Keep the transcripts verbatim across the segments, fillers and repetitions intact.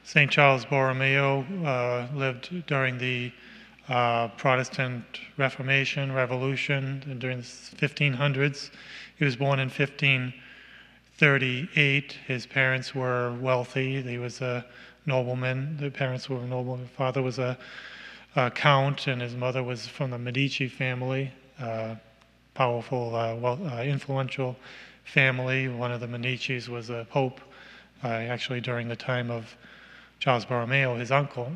Saint Charles Borromeo uh, lived during the uh, Protestant Reformation, Revolution, and during the fifteen hundreds. He was born in fifteen thirty-eight. His parents were wealthy. He was a nobleman. The parents were noble. His father was a, a count, and his mother was from the Medici family, uh, powerful, uh, well, uh, influential family. One of the Medicis was a pope, uh, actually during the time of Charles Borromeo, his uncle.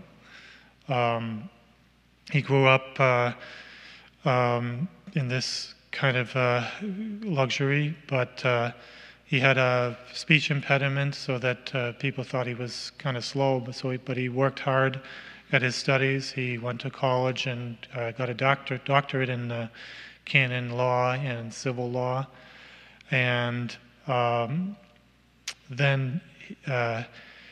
Um, he grew up uh, um, in this kind of uh, luxury, but uh, he had a speech impediment, so that uh, people thought he was kind of slow. But so, he, but he worked hard at his studies. He went to college and uh, got a doctor, doctorate in uh, canon law and civil law, and um, then uh,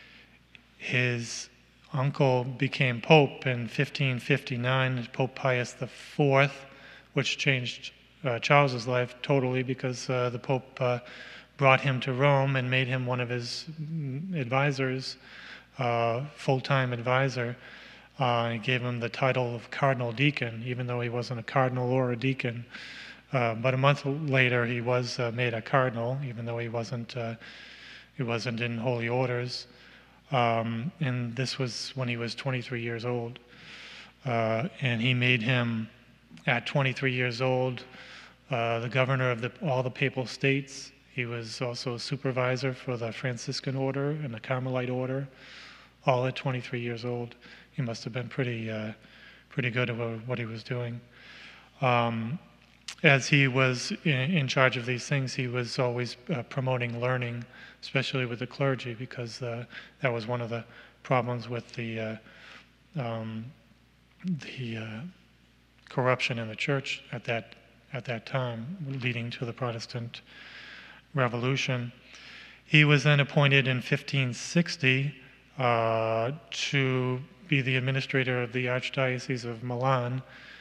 his uncle became pope in fifteen fifty-nine, Pope Pius the Fourth, which changed uh, Charles's life totally, because uh, the Pope uh, brought him to Rome and made him one of his advisors, uh, full-time advisor. Uh, he gave him the title of cardinal deacon, even though he wasn't a cardinal or a deacon. Uh, but a month later, he was uh, made a cardinal, even though he wasn't uh, he wasn't in holy orders. Um, and this was when he was twenty-three years old. Uh, and he made him, at twenty-three years old, uh, the governor of the, all the papal states. He was also a supervisor for the Franciscan order and the Carmelite order, all at twenty-three years old. He must have been pretty, uh, pretty good at what he was doing. Um, as he was in, in charge of these things, he was always uh, promoting learning, especially with the clergy, because uh, that was one of the problems with the uh, um, the uh, corruption in the church at that at that time, leading to the Protestant Revolution. He was then appointed in fifteen sixty uh, to be the administrator of the Archdiocese of Milan.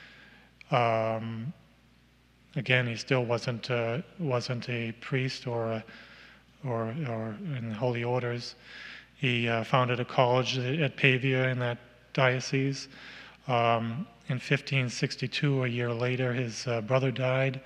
Um, again, he still wasn't uh, wasn't a priest or a, or or in holy orders. He uh, founded a college at Pavia in that diocese. Um, in fifteen sixty-two, a year later, his uh, brother died,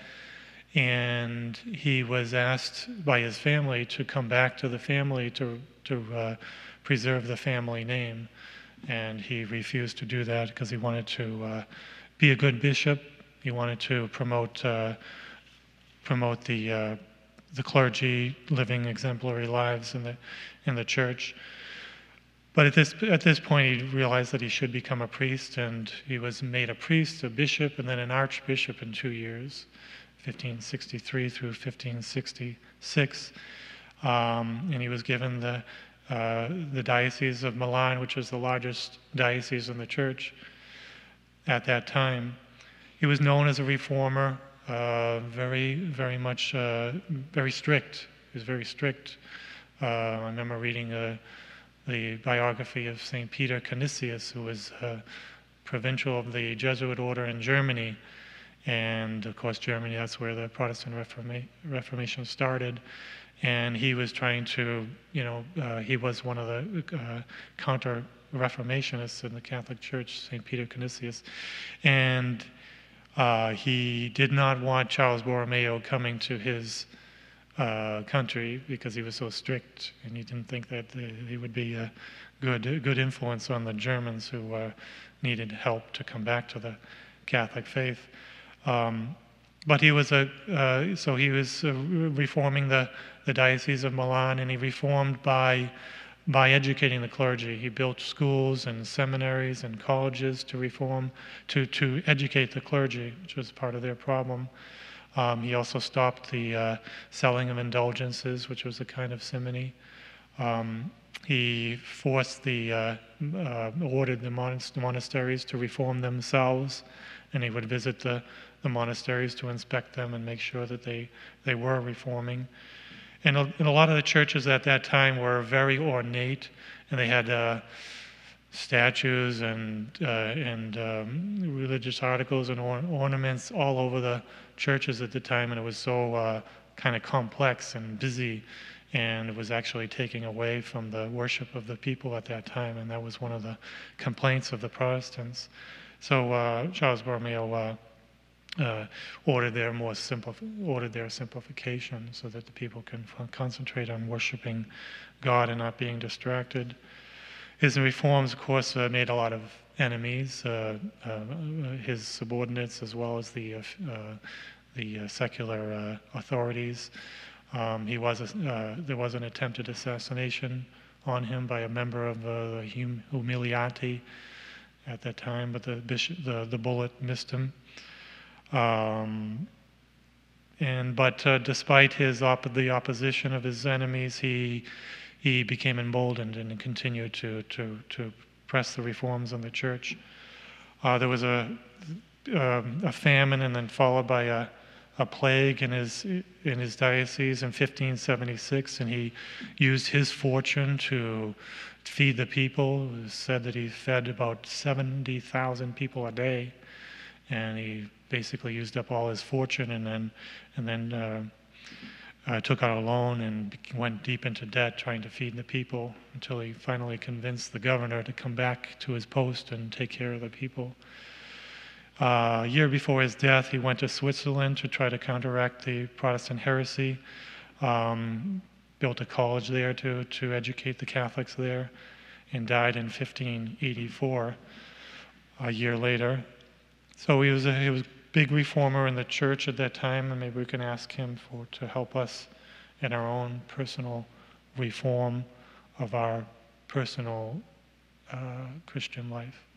and he was asked by his family to come back to the family to to uh, preserve the family name, and he refused to do that because he wanted to uh, be a good bishop. He wanted to promote uh, promote the uh, the clergy living exemplary lives in the in the church. But at this at this point, he realized that he should become a priest, and he was made a priest, a bishop, and then an archbishop in two years, fifteen sixty-three through fifteen sixty-six. Um, and he was given the uh, the Diocese of Milan, which was the largest diocese in the church at that time. He was known as a reformer, uh, very, very much, uh, very strict. He was very strict. Uh, I remember reading a the biography of Saint Peter Canisius, who was uh, provincial of the Jesuit order in Germany. And of course, Germany, that's where the Protestant Reforma- Reformation started. And he was trying to, you know, uh, he was one of the uh, counter-Reformationists in the Catholic Church, Saint Peter Canisius. And uh, he did not want Charles Borromeo coming to his Uh, country because he was so strict, and he didn't think that the, he would be a good a good influence on the Germans who uh, needed help to come back to the Catholic faith. Um, but he was a uh, so he was uh, reforming the the Diocese of Milan, and he reformed by by educating the clergy. He built schools and seminaries and colleges to reform to to educate the clergy, which was part of their problem. Um, he also stopped the uh, selling of indulgences, which was a kind of simony. Um, he forced the, uh, uh, ordered the monast- monasteries to reform themselves, and he would visit the, the monasteries to inspect them and make sure that they, they were reforming. And a, and a lot of the churches at that time were very ornate, and they had uh, statues and uh, and um, religious articles and or- ornaments all over the churches at the time, and it was so uh, kind of complex and busy, and was actually taking away from the worship of the people at that time, and that was one of the complaints of the Protestants. So uh, Charles Borromeo uh, uh, ordered their more simple ordered their simplification so that the people can f- concentrate on worshiping God and not being distracted. His reforms, of course, uh, made a lot of enemies, uh, uh, his subordinates as well as the uh, uh, the uh, secular uh, authorities. Um, he was a, uh, there was an attempted assassination on him by a member of uh, the hum- Humiliati at that time, but the bishop, the, the bullet missed him. Um, and but uh, despite his op- the opposition of his enemies, he he became emboldened and continued to to to press the reforms on the church. Uh, there was a um, a famine, and then followed by a a plague in his in his diocese in fifteen seventy-six, and he used his fortune to feed the people. It was said that he fed about seventy thousand people a day, and he basically used up all his fortune, and then and then uh, uh, took out a loan and went deep into debt trying to feed the people until he finally convinced the governor to come back to his post and take care of the people. Uh, a year before his death, he went to Switzerland to try to counteract the Protestant heresy, um, built a college there to, to educate the Catholics there, and died in fifteen eighty-four, a year later. So he was a, he was a big reformer in the church at that time, and maybe we can ask him for to help us in our own personal reform of our personal uh, Christian life.